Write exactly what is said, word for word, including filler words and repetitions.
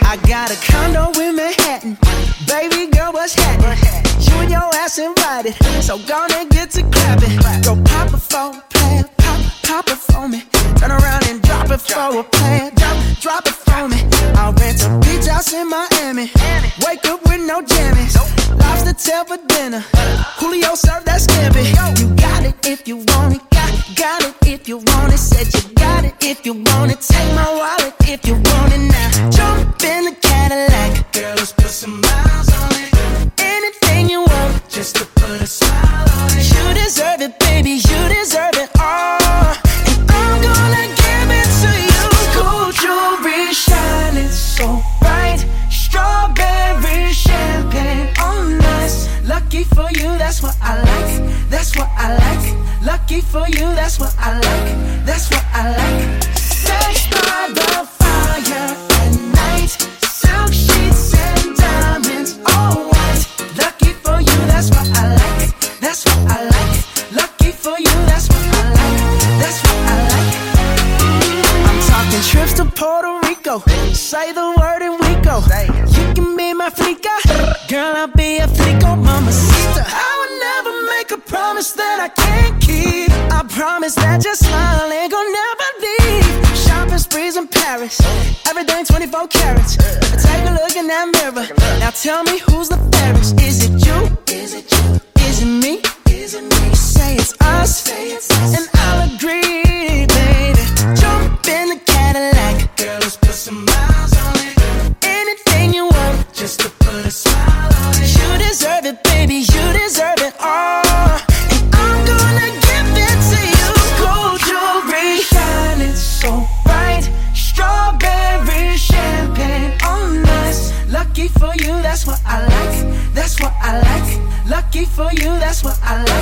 I got a condo in Manhattan. Baby girl, what's happening? You and your ass invited, so gonna get to clapping. Go pop it for a plan, pop, pop it for me. Turn around and drop it for a plan, drop, drop it for me. I'll rent a beach house in Miami. Wake up with no jammies. Lobster tail for dinner. Julio served that scampi. You got it if you want it. Got, got it if you want it. Said you got it if you want it. Take my wallet if you want it now. Jump in the Cadillac. Girl, let's put some miles on it. Anything you want, just to put a smile on it. You deserve it, baby. You deserve it all. And I'm gonna give it to you. Gold jewelry shining so bright. Strawberry champagne on us. Lucky for you, that's what I like. That's what I like. Lucky for you, that's what I like. That's what I like. Sex by the fire at night. Silk sheets and diamonds, all white. Lucky for you, that's what I like. That's what I like. Lucky for you, that's what I like. That's what I like. I'm talking trips to Puerto Rico. Say the word and we go. You can be my flica. Girl, I'll be a flico, mamacita. I would never make a promise that I can't keep. I promise that your smile ain't gonna never leave. Shopping sprees in Paris. Everything twenty-four carats. Take a look in that mirror. Now tell me who's the fairest. Is it you? Is it you? Is it me? Is it me? Say it's us. Say it's us. And I'll agree, baby. Jump in the Cadillac. Girl, let's put some miles on it. Anything you want, just to put a smile on it. You deserve it, baby. You deserve it all. And I'm gonna give it to you. Gold jewelry shining so bright. Strawberry champagne on us. Lucky for you, that's what I like. That's what I like. Lucky for you, that's what I like.